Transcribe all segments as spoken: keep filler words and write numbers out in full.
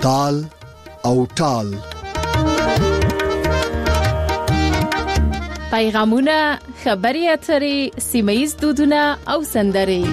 تال او ټال. پیغامونه، خبري اترې، سیمه‌ییز دودونه او سندرې.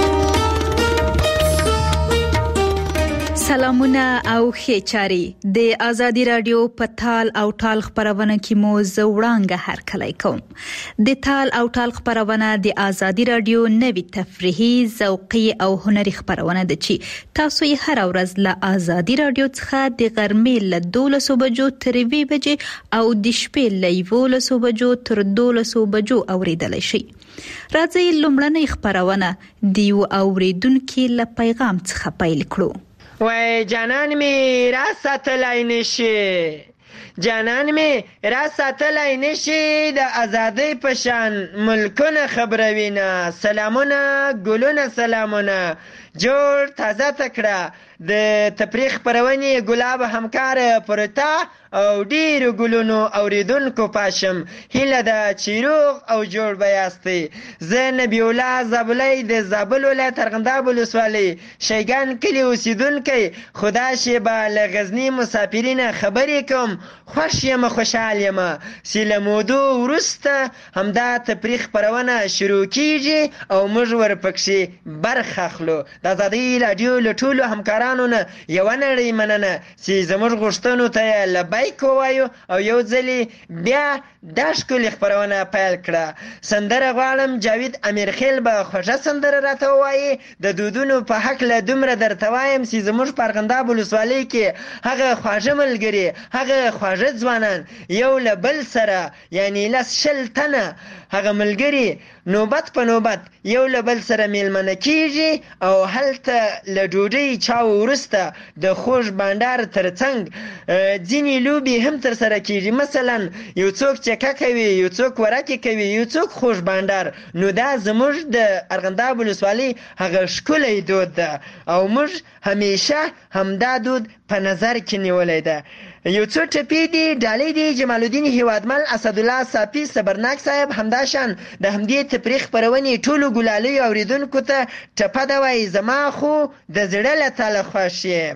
سلامونه او ښه چاري. د ازادي رادیو په تال او ټال خبرونه کې مو زوړانګه هر کله کوم. د تال او ټال خبرونه د ازادي رادیو نوي تفریحي، ذوقي او هنري خبرونه ده چې تاسو یې هر ورځ له ازادي رادیو څخه د غرمې له دولسو بجو تر یوې بجې او د شپې له یولسو بجو تر دولسو بجو اوریدلای شئ. راځئ لومړنۍ خبرونه د یو اوریدونکو له پیغام څخه پیل کړو. وای جانان می را ساتلای نشي، جانان می را ساتلای نشي، د ازادۍ پشان ملکونه خبروینه. سلامونه ګلونه سلامونه جوړ تازه تکړه د تفریح پرونی ګلاب همکار پرتا او ډیر ګلونو اوریدونکو پاشم. هله د چیروغ او جوړ بیاستي. زه نبی الله زابلای د زابل ولایت ارغنداب ولسوالۍ شیګان کلی اوسیدونکو. خدا شی با لغزنی مسافرین خبرې کوم. خوش یم خوشحال یم. سلمودو ورسته همدا تفریح پرونه شروع کیږي او موږ ورپکشي برخه اخلو. د ازادي رادیو له ټولو همکارانو نه یو نړۍ مننه چې زموږ غوښتنو ته لبیک وایو او یو ځلې بیا دا ښکلې خپرونه پیل کړه. سندره غواړم جاوید امیرخیل به خوږه سندره راته ووایي. د دودونو په هکله دومره درته وایم چې زموږ په ارغنداب ولسوالۍ کې هغه خواږه ملګري، هغه خواږه ځوانان یو له بل سره یعنی لس شل تنه هغه ملګري نوبت په نوبت یو له بل سره میلمنه کیږي او هلته له ډوډۍ چاو وروسته د خوږ بانډار ترڅنګ ځینې لوبې هم ترسره کیږي. مثلا یو څوک چکه کوي، یو څوک ورکې کوي، یو څوک خوږ بانډار. نو دا زموږ د ارغنداب ولسوالۍ هغه ښکلی دود ده او موږ همیشه همدا دود په نظر کې نیولی ده. یو څو ټپې دي ډالۍ دي جمال الدین هیوادمل، اسدالله صافي، صبرناک صاحب، همداشان د همدې تفریح خپرونې ټولو ګلالیو اوریدونکو ته ټپه ده وایي زما خو د زړه له تله خوښ یې.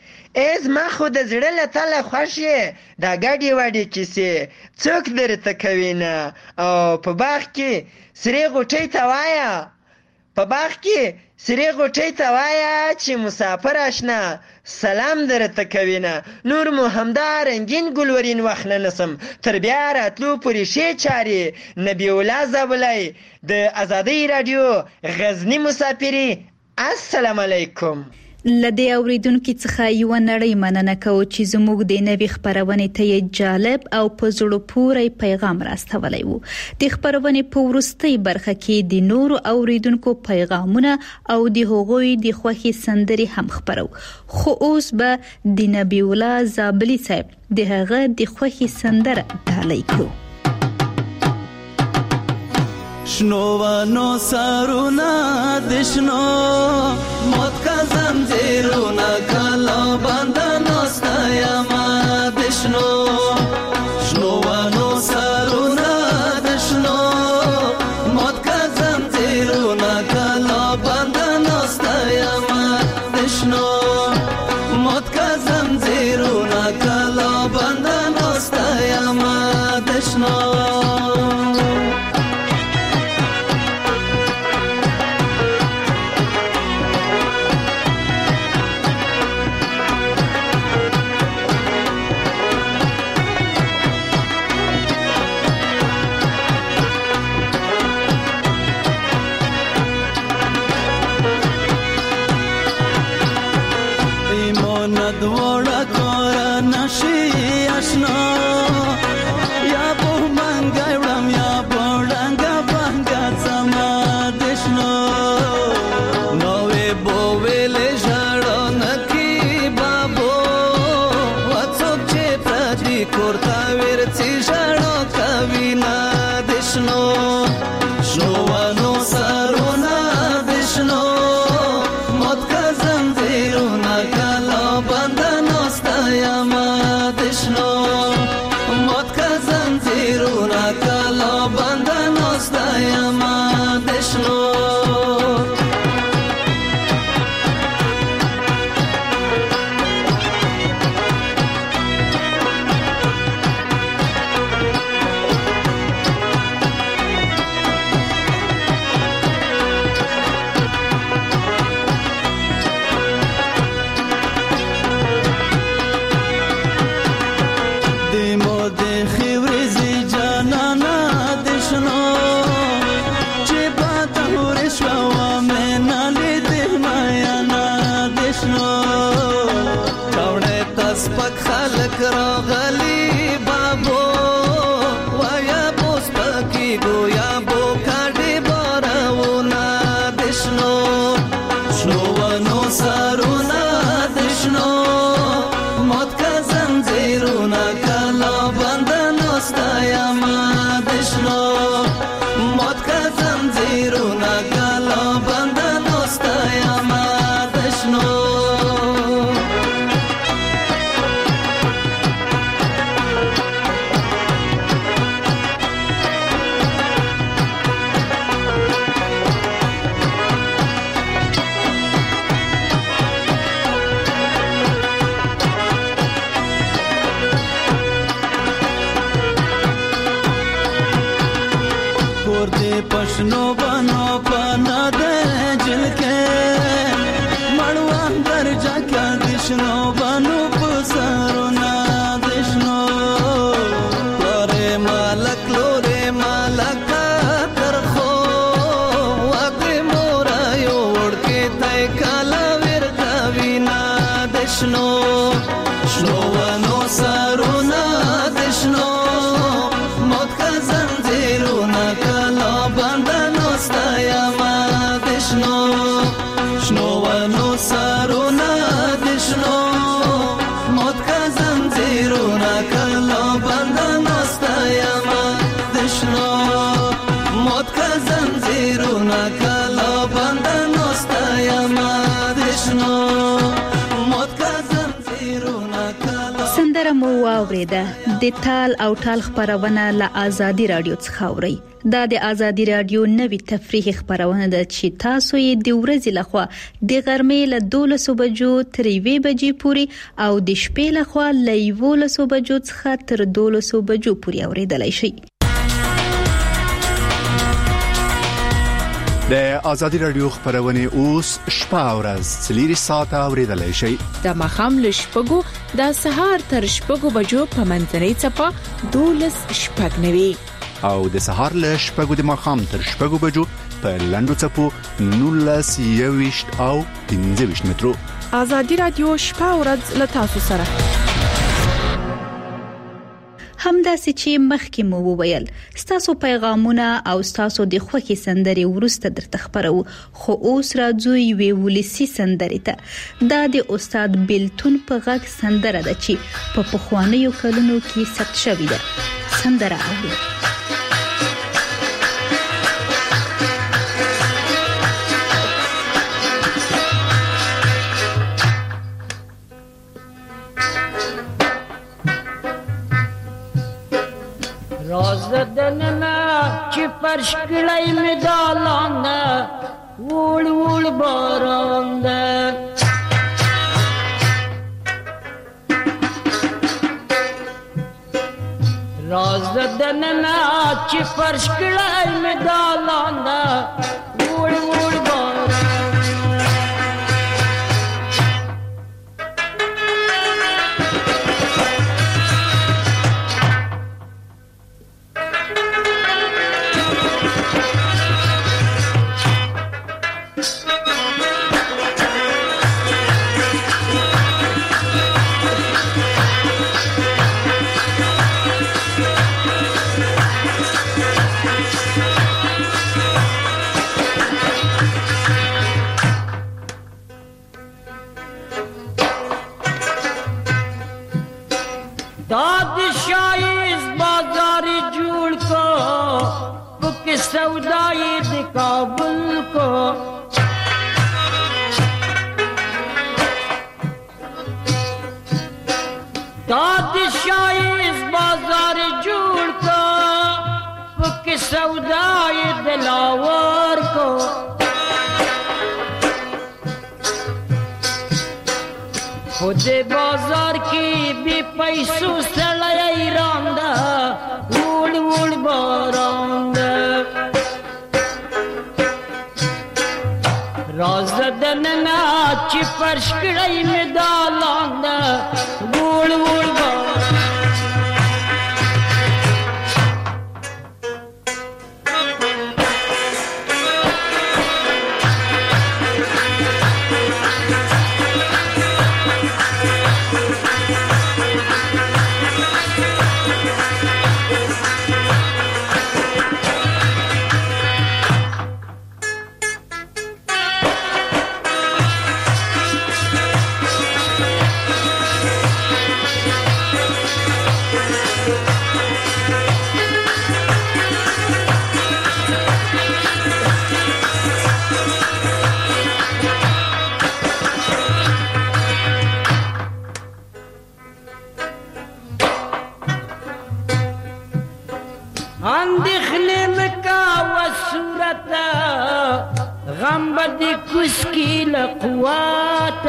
ای زما خو د زړه له تله خوښ یې، دا ګډې وډې کیسې څوک درته کوي نه. او په باغ کې سرې غوټۍ ته وایه، په باغ کې سرې غوټۍ ته وایه چې مسافر اشنا سلام درته کوي نه. نور مو همدا رنگین ګلورین وخت نه نسم تر بیا راتلو پورې ښې چارې. نبی الله زابلای د ازادۍ رادیو غزنی مسافري. السلام علیکم. لدې اوریدونکو څخه یو نړۍ مننه کوو چې زموږ د نوي خبرونه ته جالب او په زړه پورې پیغام راستولی وو. د خبرونه په وروستۍ برخه کې د نورو اوریدونکو پیغامونه او د هغوی د خوښي سندري هم خبرو. خو اوس به د نبی الله زابلی صاحب د هغه د خوښي سندره ډالۍ کړو. شنوانو سارونا دشنو موت کا زنجیرونا کلا بندنا ستایما دشنو. شنوانو سارونا دشنو موت کا زنجیرونا کلا بندنا ستایما دشنو. موت کا زنجیرونا کلا بندنا ستایما دشنو. Bandana مالک راغلی بابو ویا بوس پکی گویا بو کاډي بارونه دشنو شنو ونو سرونه دشنو موت کا زنجیرونه کلا بندنو ستایما دشنو موت کا زنجیرونه کلا بندنو ستایما دشنو पशनो बनो पना दे जिलके मड़वान दर जाका दिशनो बनो पसारो ना दिशनो लोरे मालक लोरे मालक कर खो वाके मोरा योड़ के तय काला वीर गाविना दिशनो शनो वनो सारो ना दिशनो मौत का जंजीरो ना काला बंधनो ستایما دشنو شنو ونو سرونه دشنو موت کا زنجیرونه کلا بندنو ستایما دشنو موت کا زنجیرونه کلا بندنو ستایما دشنو موت کا زنجیرونه کلا سندره مو واوریده د تال او ټال خبرونه له آزادي رادیو څخه اوري دا د آزادي رادیو نوې تفریحي خبرونه ده چې تاسو یې د ورځې لخوا د غرمې له دولس بجو تر یوې بجې پورې او د شپې لخوا له یولس بجو څخه تر دولس بجو پورې اوریدلای شئ. د آزادي رادیو خبرونه اوس شپه او ورځ څلوري ساعته اوریدلای شئ. د مخام له شپږو د سهار تر شپږو بجو په منځنۍ چپه دولس شپږ نوي او د سهار له شپږو د مخام تر شپږو بجو په لندو چپو نولس یويشت او پنځه ویشت مترو. آزادي رادیو شپه او ورځ له تاسو سره. همداسې چې مخکې مو وویل ستاسو پیغامونه او ستاسو د خوښي سندري ورسته درته خبرو خو اوس راځو یوې ولسی سندري ته دا د استاد بیلتون په غږ سندره ده چې په پخوانیو کلونو کې ثبت شوې ده. سندره اوري رازدننا چی پرش کلی مدالانده وول وول بارانده رازدننا چی پرش کلی مدالانده وول وول بارانده सौदाई दे काबुल को दादशाही इस बाजार जोड़ को के सौदाई दिलावर को खुद बाजार की भी पैसों से लड़ाई रांदा उड़ उड़ बारांदा رازدن ناچ پرشکړی می دالاند ګول ګول با کوسکی لقوات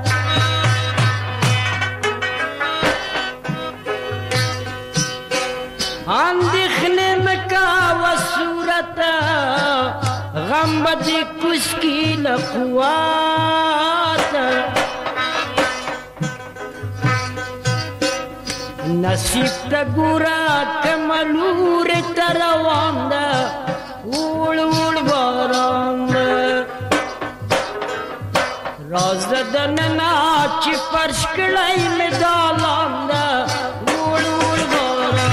اندخن مکا و صورت غم بدی کوسکی لقوات نصیب تا گورا کملور تروان دا اوڑ اوڑ باران دا راز دننا چی فرش کڑائی میں دالان دا اوڑ اوڑ باران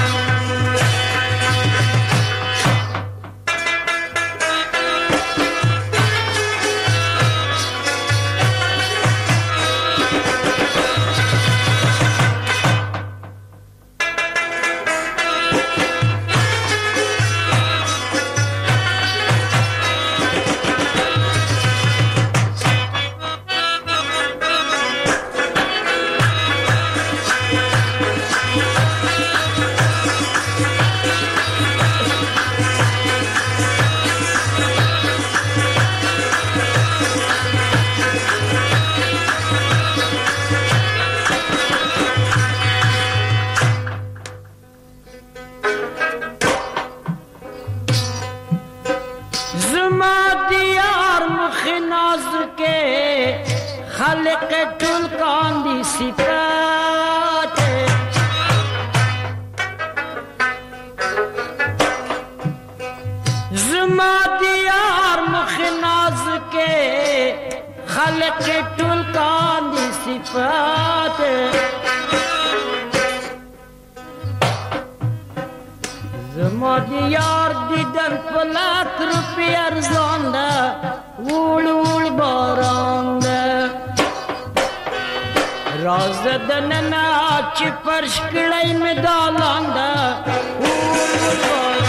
خلق تلقان دی صفات زما دیار مخناز کے خلق تلقان دی صفات زما دیار دیدن پلاک روپی ارزان دا وول وول باران دا راز دننا چی فرش کڑائی میں دالان دا وول وول باران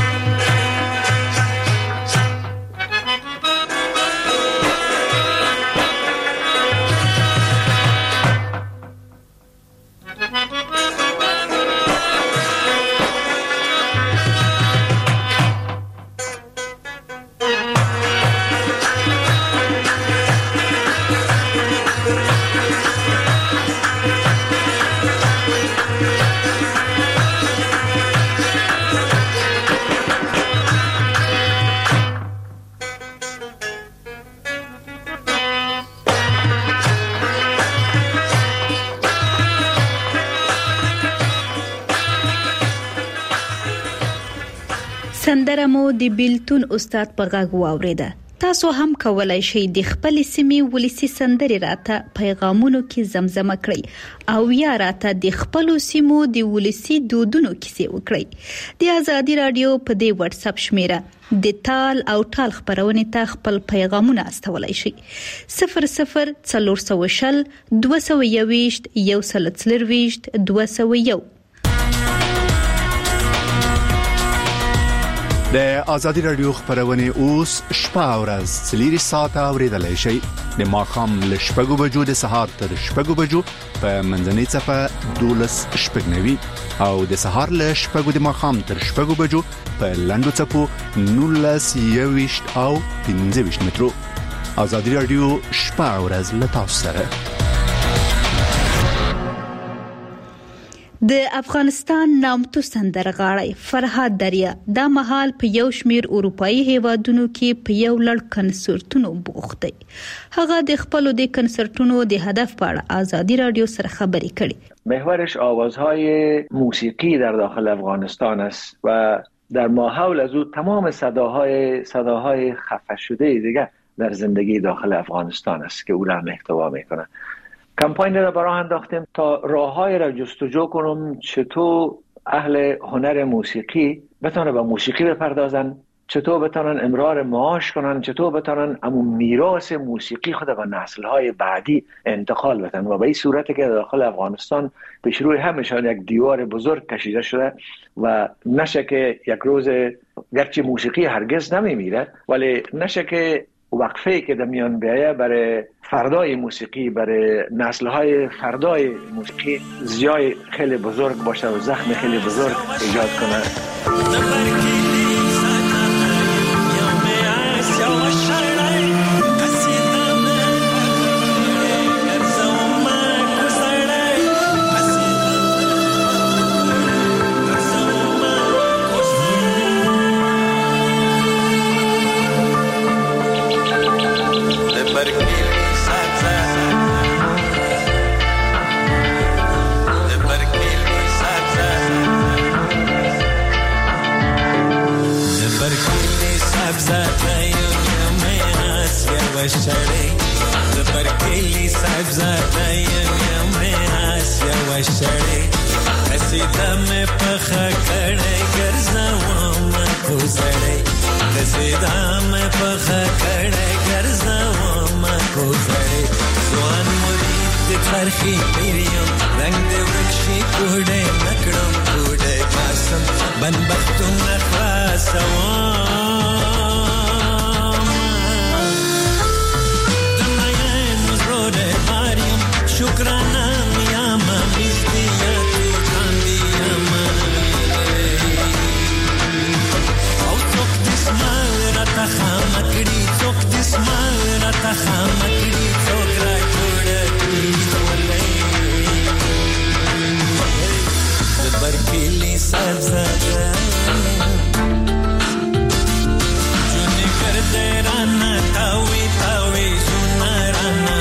سندره مو د بیلتون استاد په غږ واوریده. تاسو هم کولای شئ د خپل سیمې ولسی سندري راته پیغامونو کې زمزمه کړئ او یا راته د خپل سیمو د ولسی دودونو کیسې وکړئ. د ازادي رادیو په دی واتس اپ شمیره د تال او ټال خبرونه ته خپل پیغامونه استولای شئ. صفر صفر څلور سوه شل دوه سوه یوویشت یو سل څلرویشت دوه سوه یو. د ازادي رادیو خبرونه اوس شپه او ورځ څلور ساعته اوریدلای شئ. د ماخام ل شپږو بجو د سهار تر شپږو بجو په منځنۍ صفه دولس شپږنوي او د سهار ل شپږو د ماخام تر شپږو بجو په لندو صفو نولس یوویشت او پنځه ویشت مترو. ازادي رادیو شپه او ورځ له تاسو سره. د افغانستان نامتو سندرغاړی فرهاد دریا د مهال په یو شمیر اروپאי هیوادونو کې په یو لړ کنسرتونو بوخت دی. هغه د خپل د کنسرتونو د هدف په اړه ازادي رادیو سره خبرې کړې. محورش آوازهای موسیقی در داخل افغانستان است و در ماحول از او تمام صداهای صداهای خفه شده دیگه در زندگی داخل افغانستان است که او را محتوا میکنه. کمپاین را برای انداختیم تا راههای را جستجو کنم چطور اهل هنر موسیقی بتونه به موسیقی بپردازن، چطور بتونن امرار معاش کنن، چطور بتونن امون میراث موسیقی خود به نسل‌های بعدی انتقال بدن و به این صورتی که داخل افغانستان پیش روی همشان یک دیوار بزرگ کشیده شده و نشه که یک روز گرچه موسیقی هرگز نمیمیره ولی نشه که وقفه‌ای که در میان بیایه برای فردای موسیقی، برای نسل‌های فردای موسیقی زیای خیلی بزرگ باشه و زخم خیلی بزرگ ایجاد کنه. وشړې د برکلی صاحب زاده یم آسیا وشړې قصیده مې پخه کړې ګرځوم کوزړې قصیده مې پخه کړې ګرځوم کوزړې ځوان مرید د فرخي پیریم رنگ د ورکشي کوډې نکړم کوډې پاسم بنبختونه خلاصوم شکرانه میاما میستیا تو کاندیاما او څوک دسمال را تا خامکړي څوک دسمال را تا خامکړي څوک را جوړکړي ولې د برکلی سبزه جونې کړ دې رانا تاوي تاوي سونارانا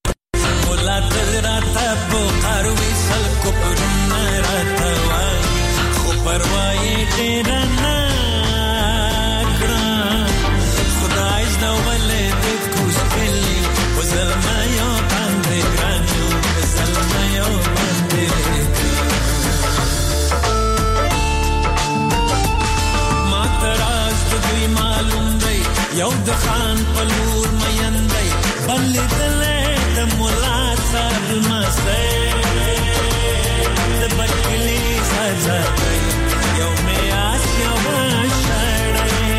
یو د خان پلور میندای بل دلې د مولا صاحب مسه د برکلی سزا یو مې آس یو شړې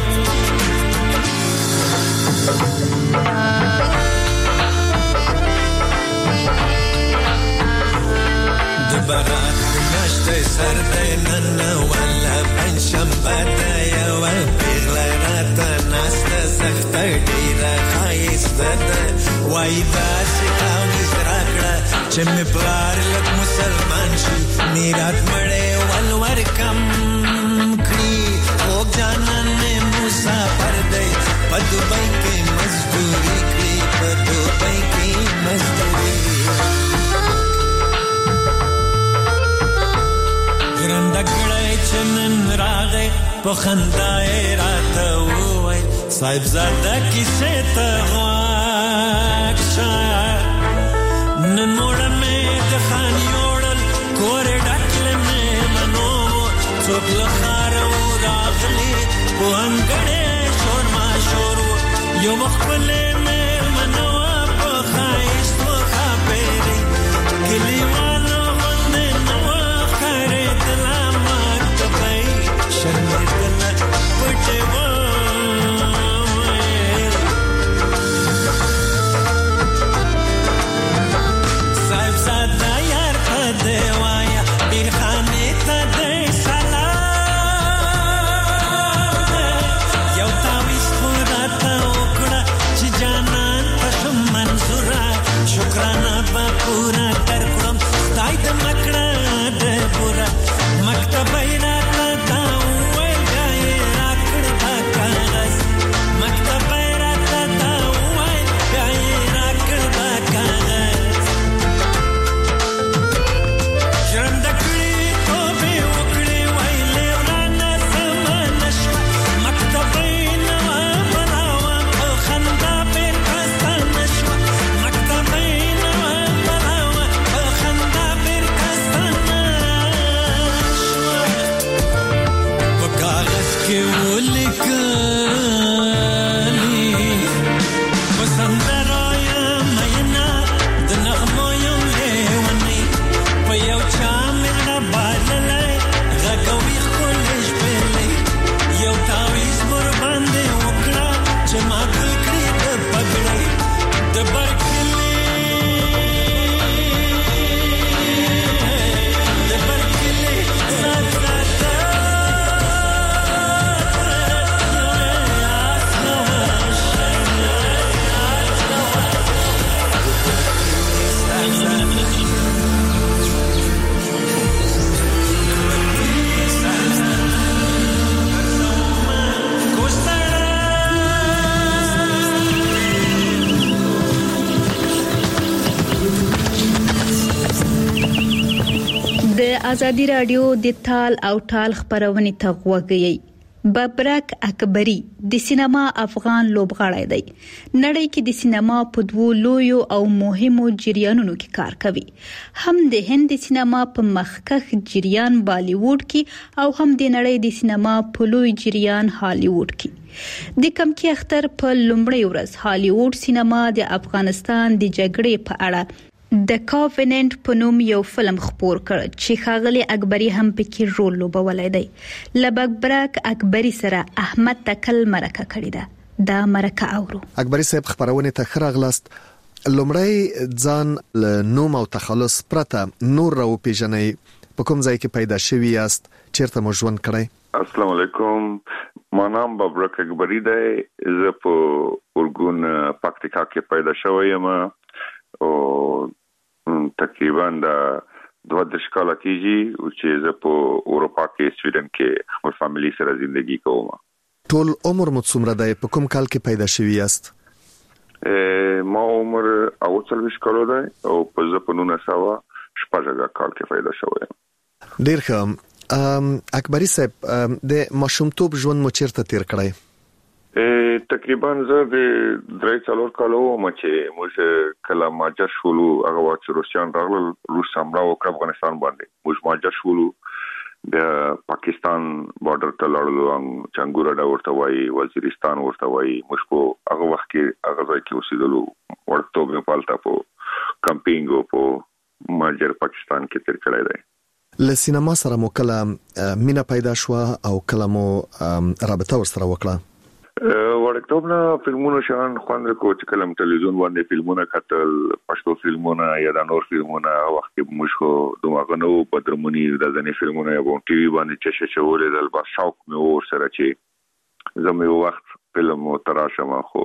د برات نشته سر دې نن ولا پنځم بده یو پیغلرات ناسته سخت ډیره خایسته ده وای داسې تاویز راکړه چې مې پلار لږ مسلمان شي میرات مړی ولور کم کړي خوږ جانان مې مسافر دی په دوبۍ کې مزدوري کړي په دوبۍ کې مزدوري ګرانده کړی چې نن راغی په خندا یې راته وویل صاحب زاده کیسې ته غوږ شه نن موړه مې د خان یوړل کور ډکله مې منو څوک له ښاره راغلي په انګړې شور ماشور یو وخت پلې مې منو په ښایست وښاپېرې کلیوالو غوندې نه وه ښکارېدله مکتبۍ شرمېدله پټې وه دیوایا بیر خانه تا دی سلام یو تاویز خورا تا اکڑا چی جانان پشم منظورا شکرانا با پورا در کرم ستای دا مکڑا دا پورا مکتبای را تا داوی گای راکڑ دا کاغذ مکتبای را تا داوی گای راکڑ دا کاغذ ازادي رادیو د تال او ټال خبرونه تغوږی. ببرک اکبری د سینما افغان لوبغاړی دی. نړۍ کې د سینما په دوو لویو او مهمو جریانونو کې کار کوي. هم د هند سینما په مخکښ جریان بالیووډ کې او هم د نړۍ د سینما په لوی جریان هالیووډ کې. د کمکی اختر په لومړۍ ورځ هالیووډ سینما د افغانستان د جګړې په اړه د کاوننت په نوم یو فلم خپور کړ چې ښاغلي اکبری هم پکې رول لوبولی دی. لببرک اکبری سره احمد تکل مرکه کړې ده. دا مرکه اورو. اکبری صاحب خبرونه ته ښه راغلاست. لومړی ځان له نوم او تخلص پرته نور راو پیژنئ. په کوم ځای کې پیدا شوی یاست؟ چیرته مو ژوند کړی؟ السلام علیکم. ما نام ببرک اکبری دی. زه په اورګون پکتیکا کې پیدا شوی یم او تقریبا د دوه دش کاله کېږي چې زه په اروپا کې سویډن کې خپل فامیلی سره ژوندۍ کوم. ټول عمر مو څومره دی؟ په کوم کال کې پیدا شوی یاست؟ ما عمر اوه څلوېښت کاله دی او په زه په نولس سوه شپږ کال کې پیدا شوی یم. ډېر ښه. اکبری صاحب د ماشومتوب ژوند مو چیرته تیر کړی؟ تقریبا زه د درې څلور کالو وم چې موږ کله ماجر شولو. هغه وخت چې روسیان راغلل، روس حمله وکړه افغانستان باندې. موږ ماجر شولو، د پاکستان بارډر ته لاړو، چنګور اډه ورته وایي، وزیرستان ورته وایي. موږ په هغه وخت کې هغه ځای کې اوسېدلو. وړکتوب مې پالته په کمپینګ او په ماجر پاکستان کې تیر کړی دی. له سینما سره مو کله مینه پیدا شوه او کله مو رابطه ورسره وکړه؟ وړکتوب نه فلمونو شان خوند کو چې کلم ټلویزیون باندې فلمونه کتل، پښتو فلمونه یا د نور فلمونه. وخت کې موږ خو دماغ نه و بدرمونی د ځنې فلمونه یا په ټي وي باندې چې شولې د البا شوق مې ور سره چې زموږ وخت فلم او تراشم. خو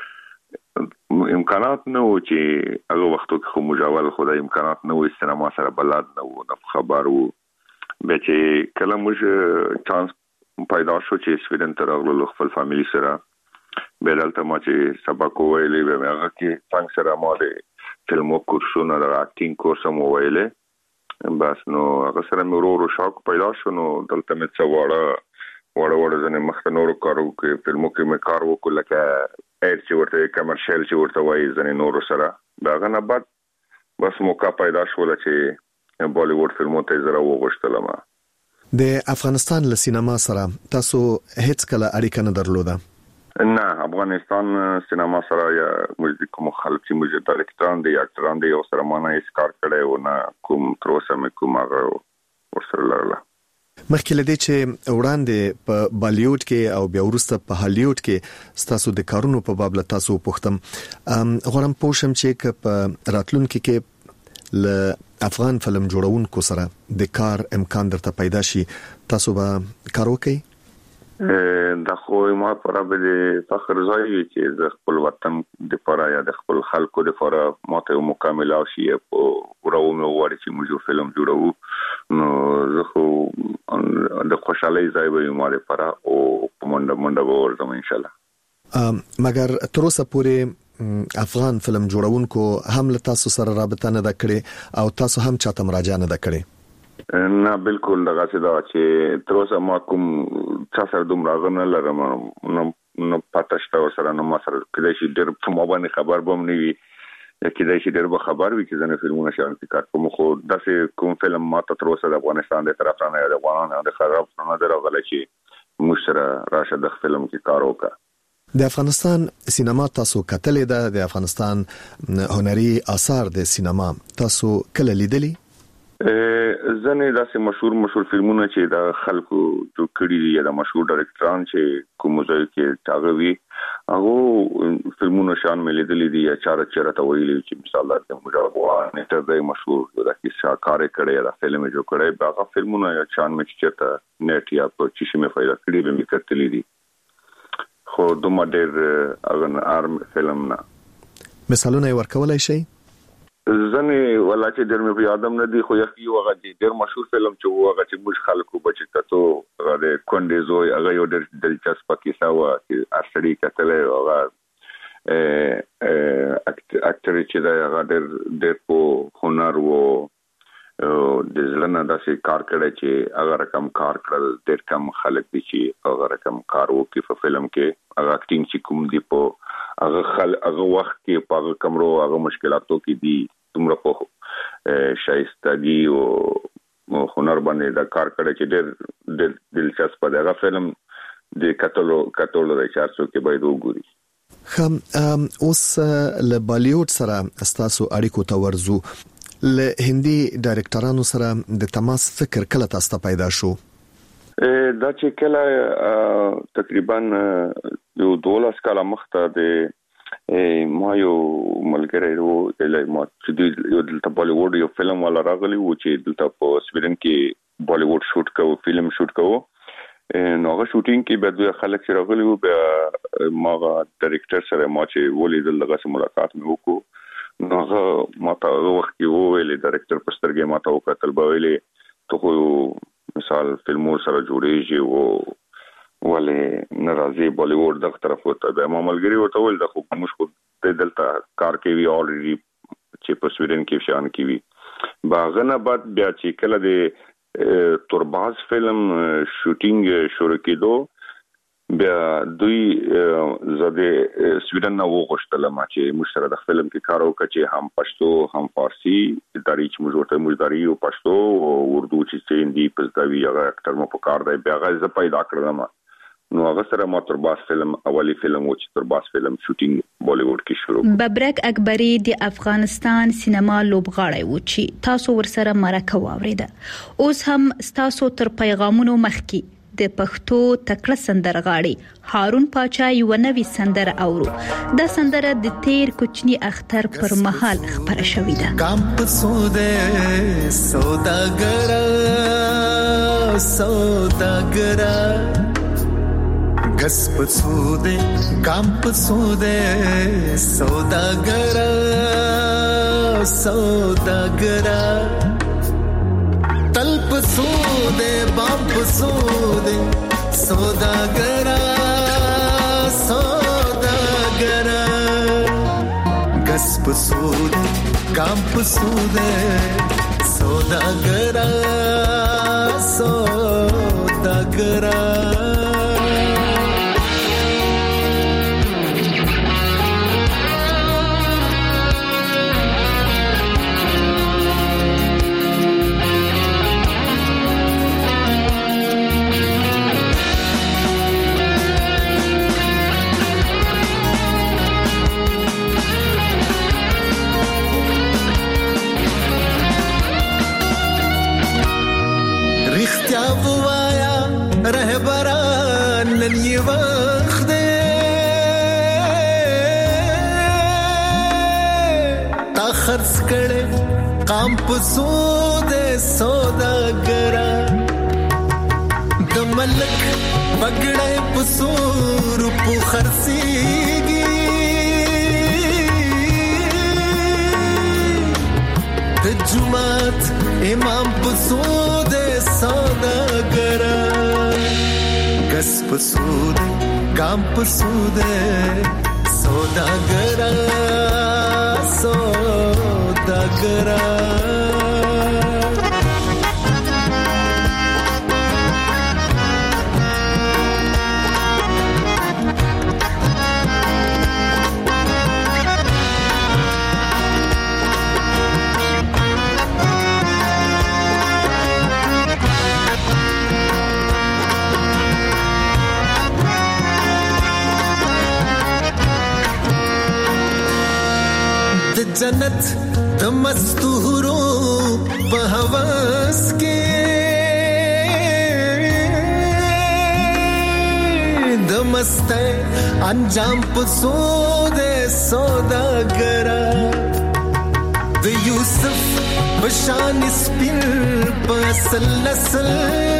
امکانات نه و چې هغه وختو کې خو مجاول خدای امکانات نه و، سینما سره بلد نه و، نه خبر و. به چې کله موږ چانس پیدا شو چې سویډن ته راغلو خپل فامیلی سره، به دلته ما چې سبق وویلې به مې هغه کې څنګه سره ما د فلمو کورسونه د اکټینګ کورس هم وویلې. بس نو هغه سره مې ورو ورو شوق پیدا شو. نو دلته مې څه واړه واړه واړه ځنې مخته نورو کارو کې فلمو کې مې کار وکړ، لکه ایر چې ورته کمرشل چې ورته وایي ځنې نورو سره. د هغه نه بعد بس موقع پیدا شوله چې بالیووډ فلمو ته زه راوغوښتلم. د افغانستان له سینما سره تاسو هیڅ کله اړیکه نه درلوده؟ نه، افغانستان سینما سره یا موږ کوم خلک چې موږ ډایرکټران دي یا اکټران دي او سره ما نه هیڅ کار کړی او نه کوم تر اوسه مې کوم هغه ورسره لرله. مخکې له دې چې وړاندې په بالیوډ کې او بیا وروسته په هالیوډ کې ستاسو د کارونو په باب له تاسو پوښتم. غواړم پوه شم چې په راتلونکي کې له افغان فلم جوړونکو سره د کار امکان درته پیدا شي، تاسو به کار وکړئ؟ دا خو ما پر به فخر ځای چې د خپل وطن د لپاره یا د خپل خلکو د لپاره ماته مکمل او شي په ورو مې وړي چې موږ فلم جوړو. نو زه خو د خوشحالۍ ځای به ما لپاره او په منډه منډه به ورځم ان شاء الله. مګر تر اوسه پورې افغان فلم جوړونکو هم له تاسو سره رابطه نه ده کړې او تاسو هم چاته مراجعه نه ده کړې؟ نه، بالکل دغه څه دا چې تر اوسه ما کوم چا سره دومره غږ نه لرم، نه پته شته ورسره، نه ما سره کېدای شي ډېر په ما باندې خبر به هم نه وي، کېدای شي ډېر به خبر وي چې زه فلمونه شیان کې کار کوم. خو داسې کوم فلم ما ته تر اوسه د افغانستان د طرف نه یا د افغانانو د خراب نه دی راغلی چې موږ سره راشه د فلم کې کار وکړه. د افغانستان سینما تاسو کتلې ده؟ د افغانستان هنري آثار د سینما تاسو کله لیدلی؟ ځنې داسې مشهور مشهور فلمونه چې د خلکو جوړ کړي دي یا د مشهور ډایرکټران چې کوم ځای کې هغه وي، هغه فلمونه شان مې لیدلي دي. یا چاره چېرته ویلي چې مثال د مجاهد نیټر دی مشهور د کیسه کار کړي یا فلم جوړ کړي، هغه فلمونه یا شان مې چېرته نیټ یا په چی شي مې فایده کړي به مې کتلې دي. خو دومره ډېر هغه ارم فلم نه. مثالونه ورکولای شي؟ ځنې ولا چې ډېر مې په یادم نه دي، خو یو هغه ډېر مشهور فلم چې و هغه چې موږ خلکو بچ کتو هغه د کونډې زوی، هغه یو ډېر دلچسپه کیسه وه چې هر سړي کتلی. هغه اکټر چې دی هغه ډېر ډېر په هنر و د ځلنه داسې کار کړی چې هغه رقم کار کړل ډېر کم خلک دي چې هغه رقم کار وکړي په فلم کې هغه اکټینګ چې کوم دی په هغه خل هغه وخت کې په هغه کمرو هغه مشکلاتو کې دي تمره په شایستګي او هنر باندې دا کار کړی چې ډېر ډېر دلچسپ دی هغه فلم د کاتولو کاتولو د چارسو کې باید وګوري. خم اوس له بالیوډ سره استاسو اړیکو ته ورزو له هندي ډایرکټرانو سره د تماس فکر کله تاسو ته پیدا شو؟ دا چې کله تقریبا یو دولس کاله مخته د ما یو ملګری وو چې ما چې یو دلته بالیوډ یو فلم ولا راغلی وو چې دلته په سویډن کې بالیوډ شوټ کوو فلم شوټ کوو نو هغه شوټینګ کې به دوی خلک چې راغلي وو بیا ما ډایرکټر سره ما چې ولیدل دغه سره ملاقات مې وکړو نو هغه ما ته هغه وخت کې وویل ډایرکټر په سترګې ما ته وکتل به ویلې ته خو مثال فلمو سره جوړېږي او ولې ناراضي بالیوډ دغه طرف وته به ما ملګری ورته ویل د خو موږ خو دلته کار کوي اوريډي چې په سویډن کې شان کوي باغنه بعد بیا چې کله د تورباز فلم شوټینګ شروع کېدو بیا دوی زده سویډن نو وغوښتل ما چې موږ سره د فلم کې کار وکړو چې هم پښتو هم فارسی داري چې موږ ورته موږ داري او پښتو او اردو چې هندي پښتوي هغه اکټر مو په کار دی بیا غزه پیدا کړم نو هغه سره ما تورباز فلم اولی فلم و چې تورباز فلم شوټینګ بالیوډ کې شروع ببرک اکبری د افغانستان سینما لوبغاړی و چې تاسو ورسره مرکه واوریده اوس هم تاسو تر پیغامونو مخکې د پښتو تکړه سندرغاړي هارون پاچا یو نوې سندره اورو د سندره د تیر کوچنی اختر پر مهال خبره شوې ده کام پسوده سوداګر سوداګر غس پسوده کام پسوده سوداګر سوداګر تل پسوده بام پسوده سوداګر سوداګر غس پسوده کام پسوده سوداګر سوداګر رهبران نن یې وخت دی تا خرڅ کړې قام په سود سوداګر د ملک بګړې په سور په خرڅيږي د جمعات امام په سود سوداګر غس پسوده کام پسوده سوداګر سوداګر جنت د مستورو په هوس کې د مست انجام په سود سوداګر د یوسف بشان سپین په اصل نسل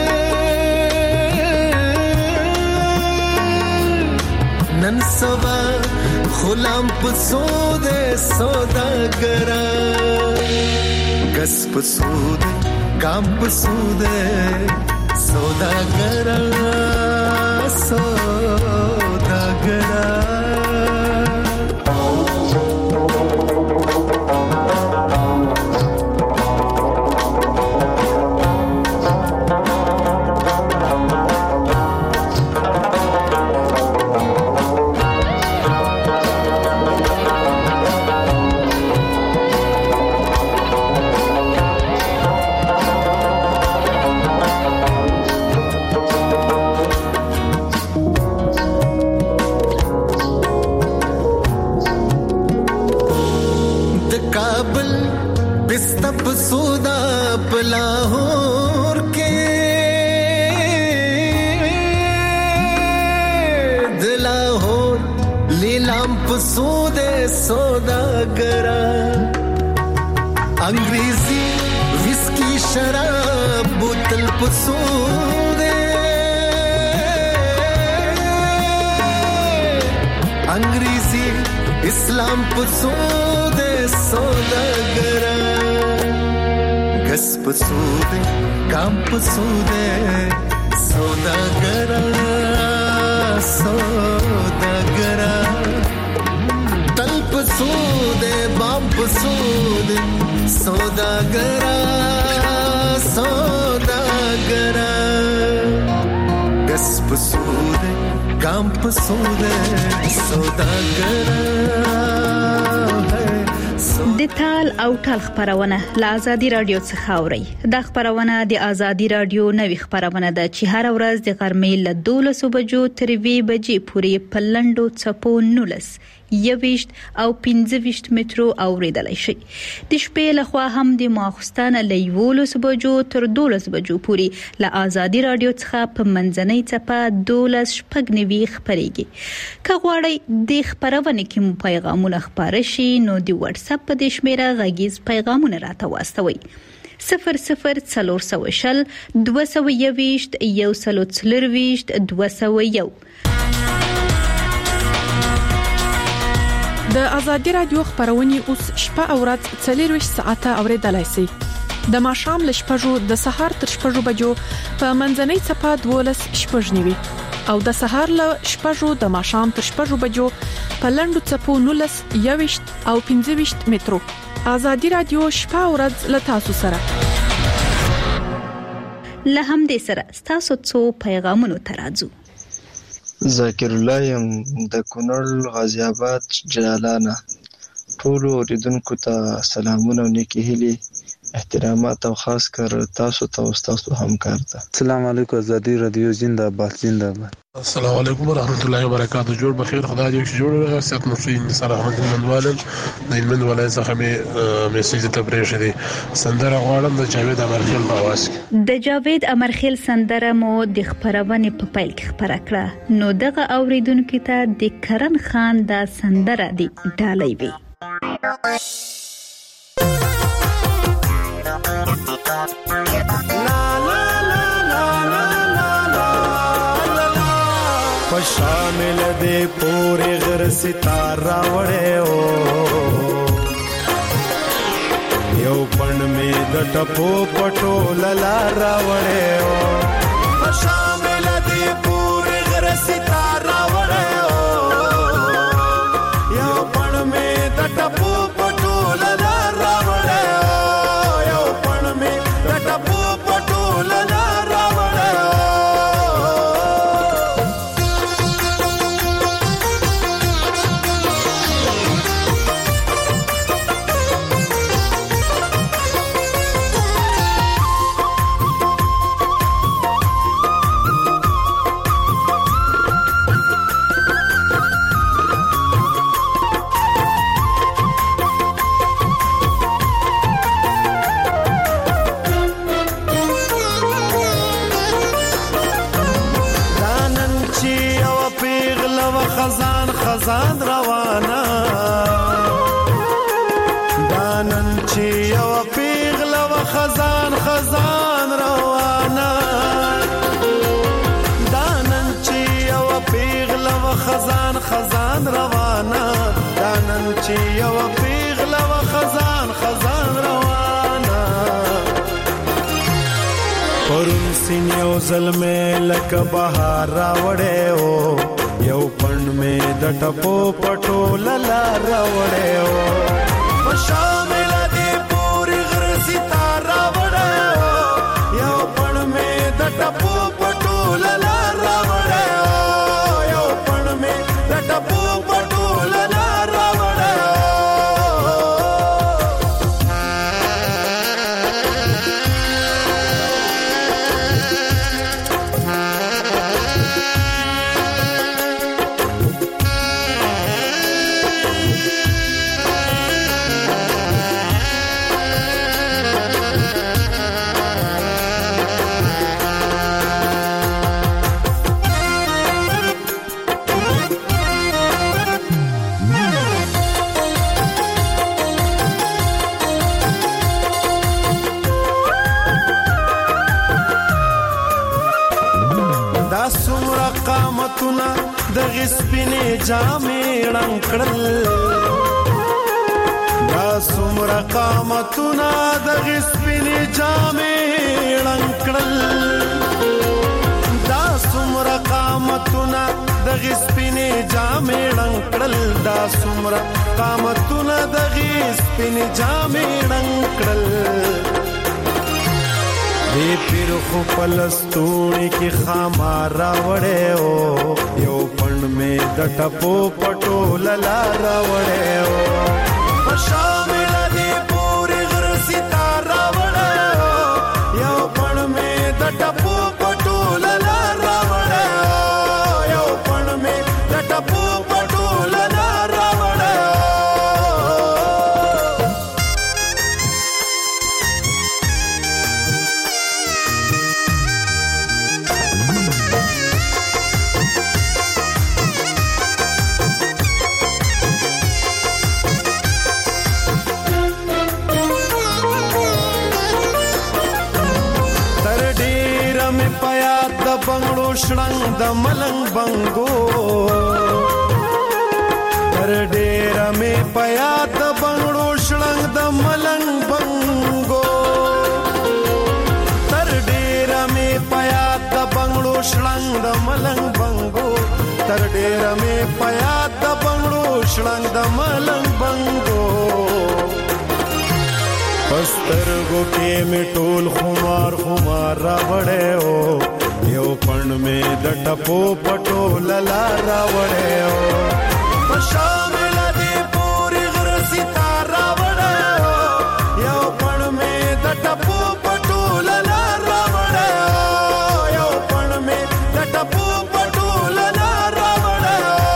نن سبا غلام پسود سوداګر غس پسود کام پسود سوداګر سوداګر काबल पिस्ता पसूदा पलाहौर के दिलाहौर लीलाम पसूदे सौदागरा अंग्रेजी विस्की शराब बोतल पसूदे अंग्रेजी इस्लाम पसूदे सौदागरा गस पसूदे काम पसूदे सौदागरा सौदागरा तल पसूदे बाम पसूदे सौदागरा सौदागरा गस पसूदे काम पसूदे सौदागरा د تال او ټال خبرونه له آزادي رادیو څخه اوري. دا خبرونه د آزادي رادیو نوې خبرونه ده چې هر ورځ د غرمې له دولس بجو تر وی بجې پورې په لندو چپو نولس یويشت او پنځه مترو اوریدلای شي. د شپې له خوا هم د ماخستانه له یولس بجو تر دولس بجو پورې له آزادي رادیو څخه په منځنۍ چپه دولس شپږنوي خبريږي. که غواړئ د خبرونه کې مو پیغامونه خبره شي نو د واتس اپ په د شمیره غږیز پیغامونه راته واستوي. صفر صفر څلور سوه شل دوه سوه یويشت یو سلو څلرويشت دوه سوه یو. د آزادي رادیو خبرونه اوس شپه او ورځ څلور ساعته اوریدلای شئ. د ماښام له شپږو د سهار تر شپږو بجو په منځنۍ چپه دولس شپږنوي او د سهار له شپږو د ماښام تر شپږو بجو په لندو چپو نولس یويشت او پنځه مترو. آزادي رادیو شپه او ورځ له تاسو سره. له همدې سره تاسو څو پیغامونه ترازو. ذاکر الله يم د کونړ غازی آباد جلالانه. ټول اوریدونکو ته سلامونه او نیکی هیلې احترامات او خاص کر تاسو ته او تاسو همکار ته. السلام علیکم آزادی رادیو زنده باد زنده باد. السلام علیکم ورحمت الله وبرکاته. جوړ بخیر خدای دې جوړ سات مسلمان سره احمد مندوالن د من ولای څخه مې میسج ته پرېښې دي. سندره غواړم د جاوید امرخیل په आवाज کې. د جاوید امرخیل سندره مو د خبرونه په پیل کې خبره کړه نو دغه اوریدونکو ته د کرن خان دا سندره دی ډالۍ وی. شامل دے پورے غر ستارہ وڑے او یو پن میں د ټپو پټو للارا وڑے او شامل دے پورے غر ستارہ وڑے او یو پن میں د ټپو پټو للارا وڑے او یو پن میں د ټپو پټو للارا وڑے او خزان خزان روانا دانن چی یو پیغل و خزان خزان روانا دانن چی یو پیغل و خزان خزان روانا دانن چی یو پیغل و خزان خزان روانا پرون سینیو ظلمه لک بهار راوړې او یو پن میں د ټپو پټو للا راوړې او شامل دې پوری غر ستاره وړې او یو پن میں د ټپو پټو للا راوړې او یو پن میں د ټپو پټو للا راوړې جامې ړنګړل دا څومره قامتونه د غسپینې جامې ړنګړل دا څومره قامتونه د غسپینې جامې ړنګړل دا څومره قامتونه د غسپینې جامې ړنګړل دی پیر خو پلستونی کی خامار راوڑے ہو یو پند میں د ټپو پټو للا راوڑے ہو شامل دی پوری غر ستار راوڑے ہو یو پند میں د ټپو پټو للا راوڑے ہو یو پند میں د ټپو پټو للا راوڑے ہو بنگړو شړنګ د ملنګ بنګو تر ډېر مې پیا د بنگړو شړنګ د ملنګ بنګو تر ډېر مې پیا د بنگړو شړنګ د ملنګ بنګو تر ډېر مې پیا د بنگړو شړنګ د ملنګ بنګو پسترګو کې مې ټول خمار خمار راوړې او یو پند میں د ټپو پټو للا راوړې او شامل دی پوری غر ستار راوړې او یو پند میں د ټپو پټو للا راوړې او یو پند میں د ټپو پټو للا راوړې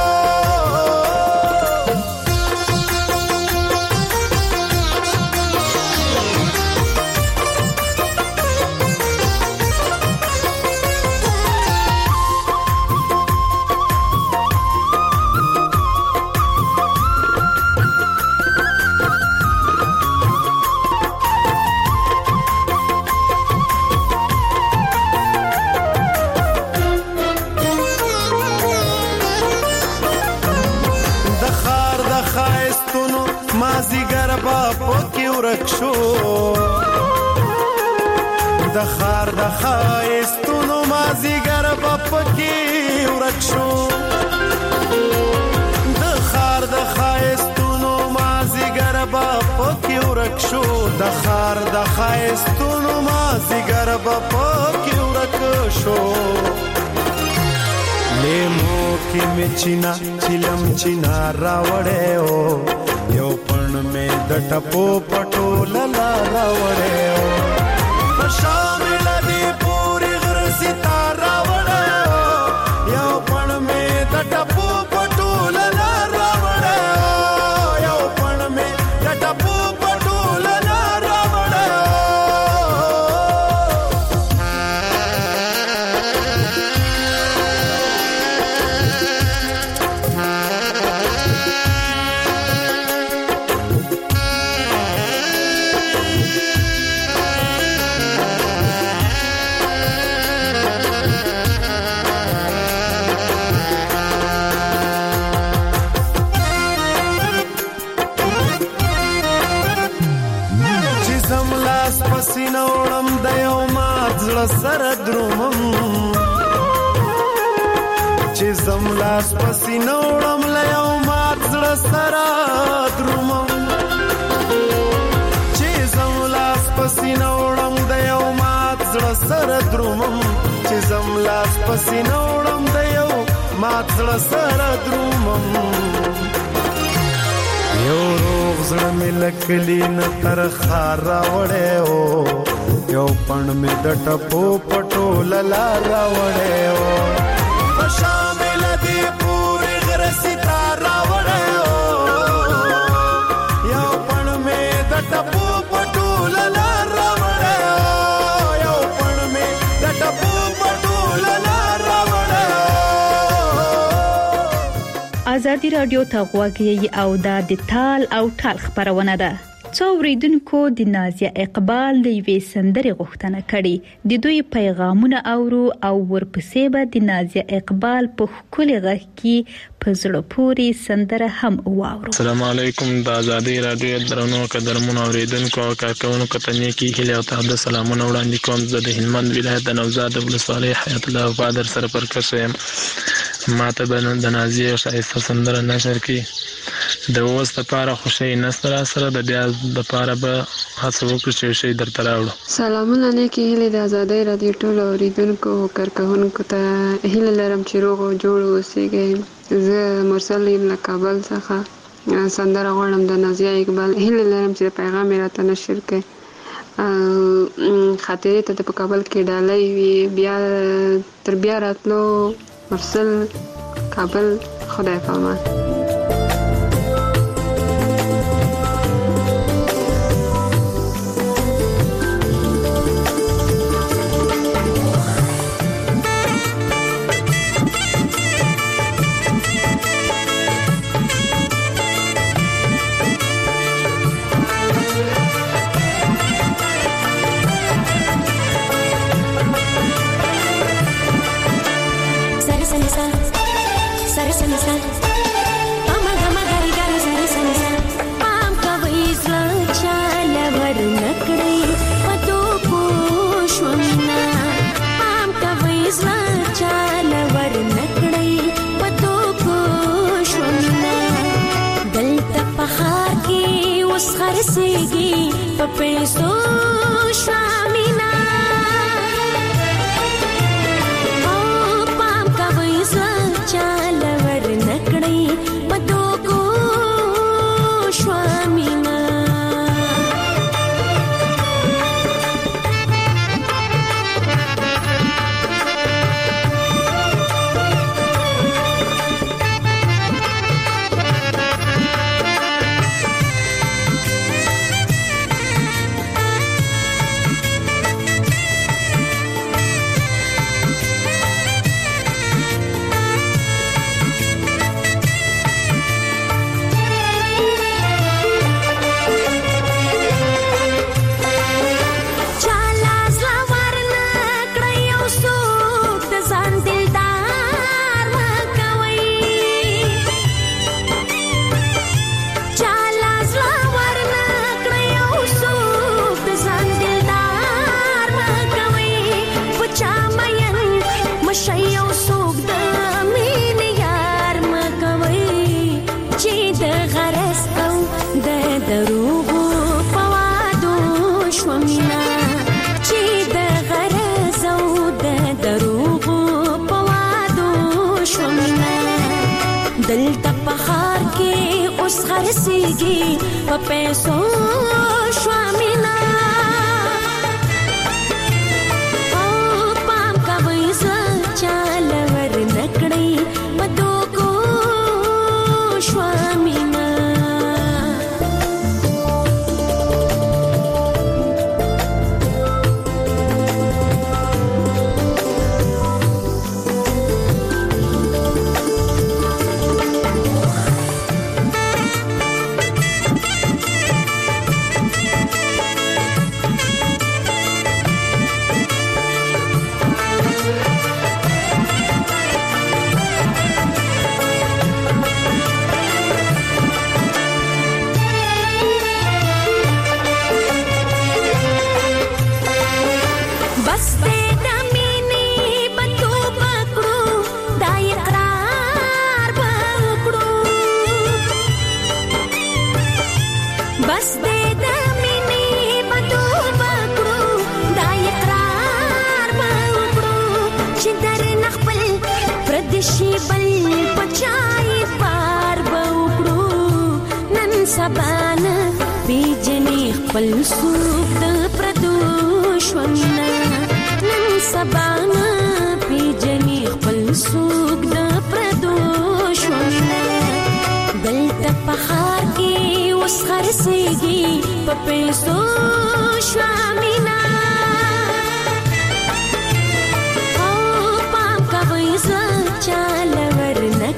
شو د خار د خایستونو مازیګر په پکی ورک شو د خار د خایستونو مازیګر په پکی ورک شو د خار د خایستونو مازیګر په پکی ورک شو لیمو کې مچینا چلم چینا راوړې او یو پند میں د ټپو پټو للا راوړې او شامل دی پوری غر ستار راوړې او یو پند میں د ټپو پټو للا راوړې او یو پند میں د ټپو پټو للا راوړې سینوړم د یو مات زړه سره درومم چې زم لاس په سینوړم له یو مات زړه سره درومم چې زم لاس په سینوړم د یو مات زړه سره درومم چې زم لاس په سینوړم د یو مات زړه سره درومم یو روغ زړه مې لکلی نه تر خار راوړې او یو پند مې د ټپو پټو للا راوړې او شامل دی پوری غر ستار راوړې او یو پند مې د ټپو پټو للا راوړې او یو پند مې د ټپو پټو للا راوړې. ازادي رادیو ته غوږی او د ټال او ټال خبرونه ده. څو اوریدونکو د نازیه اقبال د یوې سندرې غوښتنه کړې. د دوی پیغامونه اورو او ورپسې به د نازیه اقبال په ښکلي غږ کې په زړه پورې سندره هم واورو. السلام علیکم. د آزادۍ رادیو درنو قدرمنو اوریدونکو او کارکونکو ته نیکی هیله او تازه سلامونه وړاندې کوم. زه د هلمند ولایت د نوزاد ولسوالۍ حیات الله بادر سره پرکشه یم. ماته به د نازیه ښایسته سندره نشر کړي. د اوس لپاره خوشی نسته را سره د بیا لپاره به هڅه وکړو چې شی درته راوړو. سلامونه نیکی هیلې د آزادۍ رادیو ټولو اوریدونکو او کارکونکو ته هیله لرم چې روغ او جوړ اوسئ. زه مرسل یم له کابل څخه. سندره غواړم د نازیه اقبال. هیله لرم چې پیغام یې راته نشر کړي. خاطرې ته په کابل کې ډالۍ وي. بیا تر بیا راتلو مرسل کابل. خدای پامان.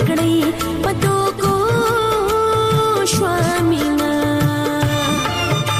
پدو کو شوامینا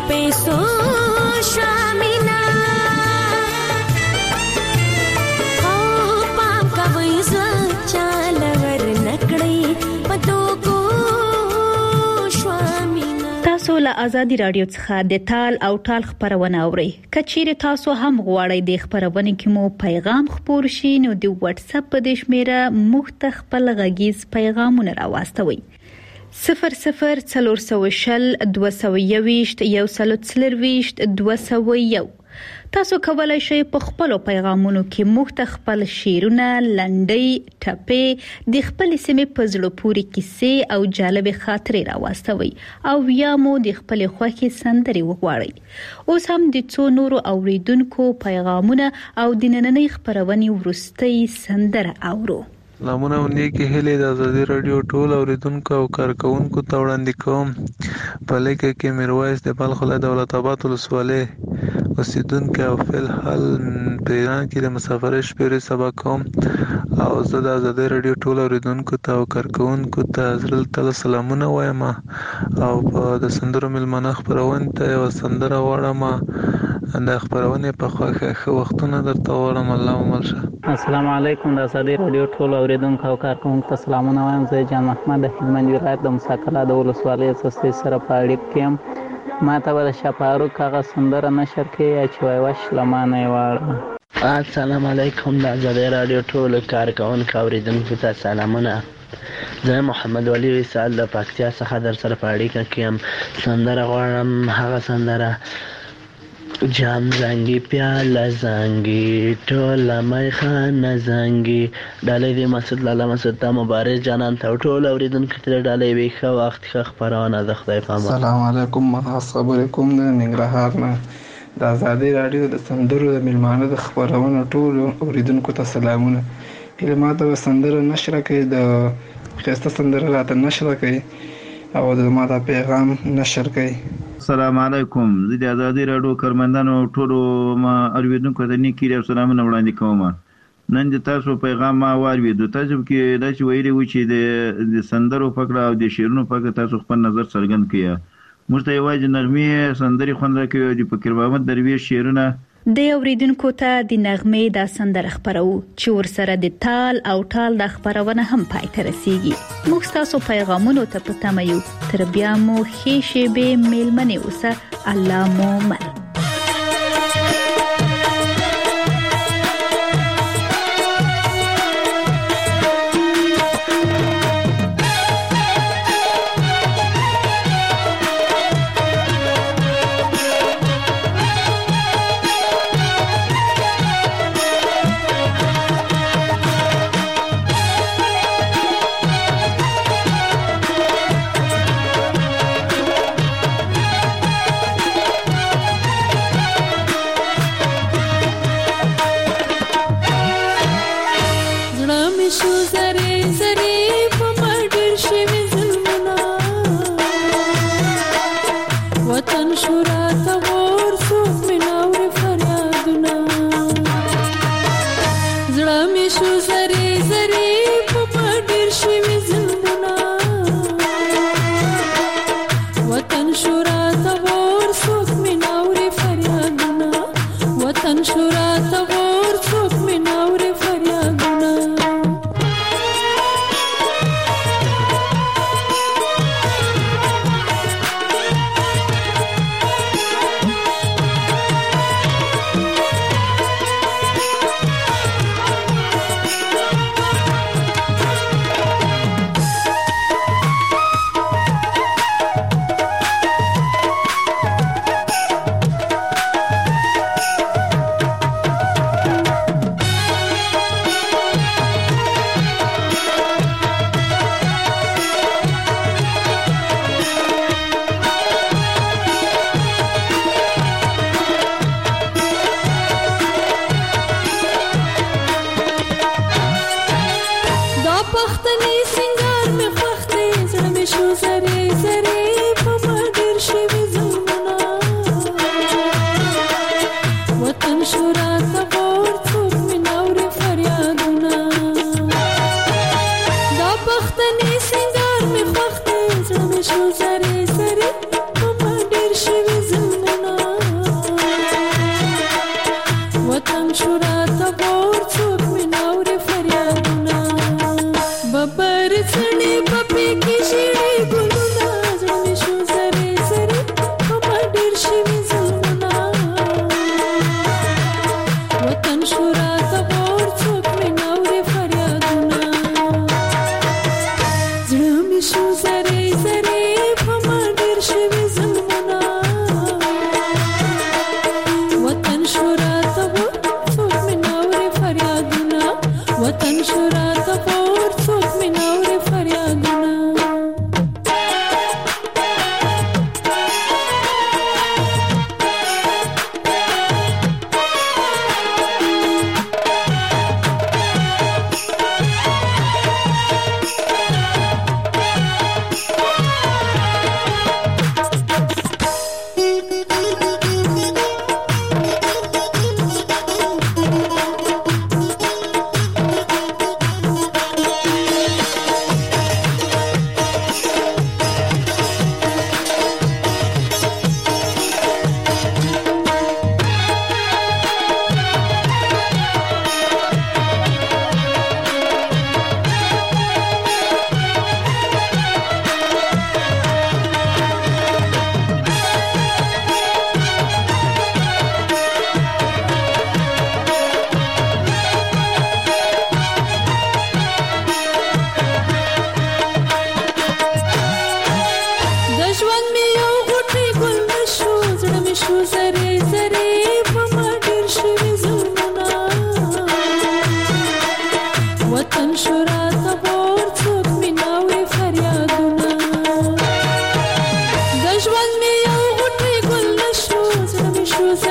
پیسو شامینا او پام کوي ځل چالور نکړي پدو کو شامینا. تاسو له آزادي رادیو څخه د تال او ټال خبرونه اورئ. کچېره تاسو هم غواړئ د خبرونه کې مو پیغام خپور شي نو د واتس اپ په دشمیره مختخ خپل غږیز پیغامونه راوستوي. صفر صفر څلور سوه شل دوه سوه یویشت یو سلو څلرویشت دوه سوه یو. تاسو کولای شئ په خپل پیغامونو کې مختخ خپل شعرونه، لنډۍ، ټپې، د خپل سیمې په زړه پورې کیسې او جالب خاطرې راوستوي او یا مو د خپل خوښي سندرې وغواړئ. اوس هم د څو نورو اوریدونکو پیغامونه او د نننۍ خبرونې ورستۍ سندره اورو. سلامونه او نیکی هیلې د آزادي رادیو ټول اوریدونکو او کارکونکو ته وړاندې کوم. په لیکه کې میرویس د بلخ ولایت دولت آباد ولسوالۍ اوسیدونکو او فل حال په ایران کې د مسافرۍ شپې سبا کوم او زه د آزادي رادیو ټول اوریدونکو ته او کارکونکو ته زړه تل سلامونه وایم او په د سندرو ملمنه خبرونه ته یو سندره غواړم د خبرونه په خوښه خو وختونه درته غواړم. الله عمر شه. السلام علیکم د آزادي رادیو ټول اوریدونکو او کارکونکو ته سلامونه وایم. زه جان محمد د هلمند ولایت د مساکلا د ولسوالۍ سستۍ سره په اړیکه کې ما ته د شپارو کاغه سندره نشر کې چې وای وش لمانه واړه. السلام علیکم د آزادي رادیو ټول کارکونکو اوریدونکو ته سلامونه. زه محمد ولی وصال د پکتیا څخه در سره په اړیکه کې یم. سندره غواړم هغه سندره جام زنګي پیاله زنګي ټوله میخانه زنګي ډالۍ د مسعود لاله مسعود ته مبارک جانان ته ټول اوریدونکو ته ډالۍ وي. ښه وخت ښه خبرونه د خدای په امان. السلام علیکم. خاص خبرې کوم د ننګرهار نه د آزادي رادیو د سندرو د میلمانه د خبرونو ټول اوریدونکو ته سلامونه. کله ماته سندره نشر کړي د خسته سندره راته نشر کړي او د ماته پیغام نشر کړي. السلام علیکم. زه د آزادي رادیو کارمندانو ټولو ما اوریدونکو ته نیکی او سلامونه وړاندې کوم. نن د تاسو پیغام ما واورېدو. تاسو کې دا چې ویلي و چې د د سندرو پکړه او د شعرونو پکړه تاسو خپل نظر څرګند کړئ. موږ ته یوازې نغمې سندري خوند راکوي او د فقیر محمد درویش شعرونه د اوریدونکو ته د نغمې د سندره خبرو چې ورسره د تال او ټال د خبرونه هم پای ته رسیږي. موږ تاسو پیغامونو ته په تمه یو. تر بیا مو ښې شېبې میلمنې اوسه. الله مو مل.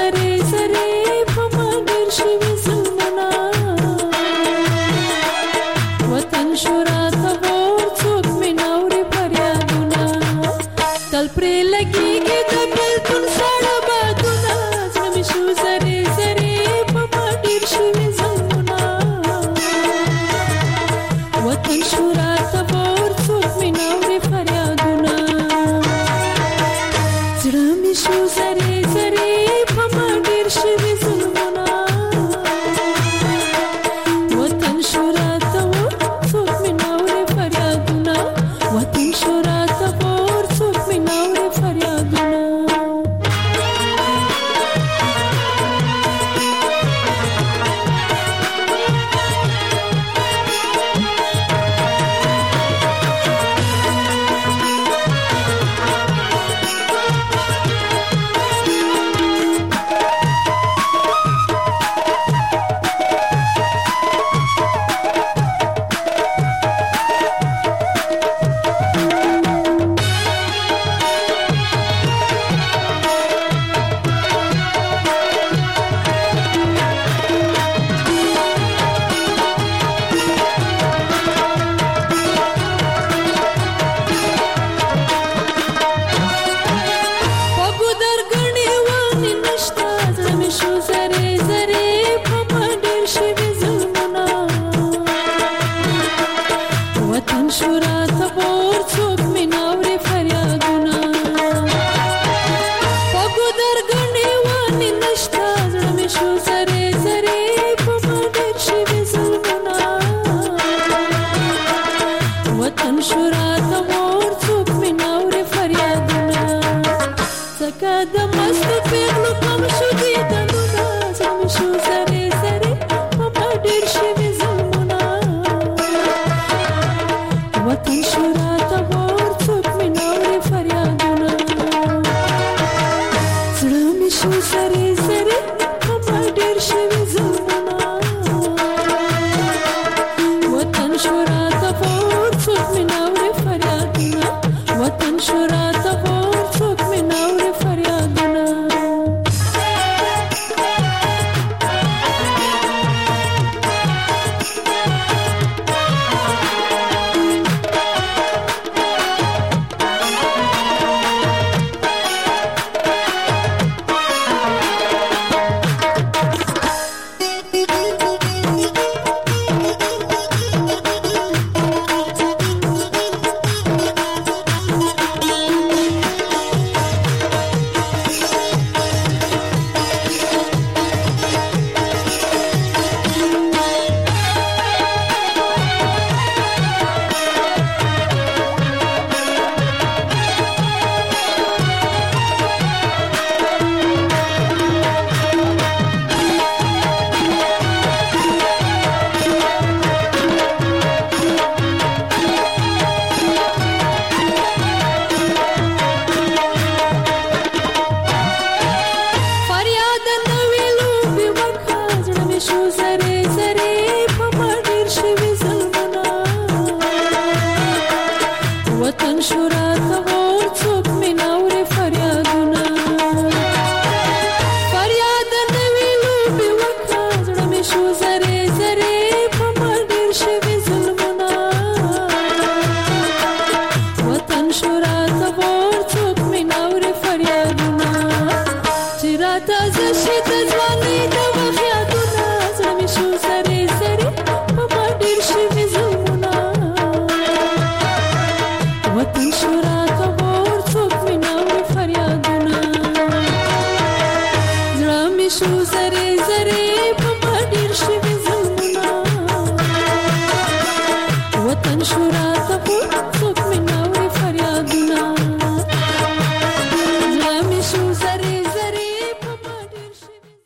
زری زری په ما ډېر شوي ظلمونه وطن شو راته ور څوک مې ناوري فریادونه تل پرې لګېږي د بېلتون ساړه بادونه زړه مې شو زری زری په ما ډېر شوي ظلمونه وطن شو راته ور څوک مې ناوري فریادونه زړه مې شو زری زری په ما ډېر شوي ظلمونه وطن شو راته ور څوک مې ناوري فریادونه وطن شو راته ور څوک مې ناوري فریادونه پګو درګنې وانې نشته زړه مې شو زری زری په ما ډېر شوي ظلمونه وطن شو راته ور څوک مې ناوري فریادونه پګو درګنې وانې نشته زړه مې شو زری زری په ما ډېر شوي ظلمونه وطن شو راته ور څوک مې ناوري فریادونه ځکه د مستو پیغلو کم شو دیدنونه زړه مې شو زری زری په ما ډېر شوي ظلمونه وطن شو راته ور څوک مې ناوري فریادونه زړه مې شو زری زری په ما ډېر شوي ظلمونه وطن شو راته ور څوک مې ناوري فریادونه وطن شو راته ور څوک مې ناوري فریادونه فریاد نه ویلو بې وکه زړه مې شو زری زری په ما ډېر شوي ظلمونه وطن شو راته ور څوک مې ناوري فریادونه فریاد نه ویلو بې وکه زړه مې شو زری زری په ما ډېر شوي ظلمونه وطن شو راته ور څوک مې ناوري فریادونه چې راته زه شي د ځوانۍ د وخت یادونه زړه مې شو زری زری په ما ډېر شوي ظلمونه وطن شو راته ور څوک مې ناوري فریادونه زړه مې شو زری زری په ما ډېر شوي ظلمونه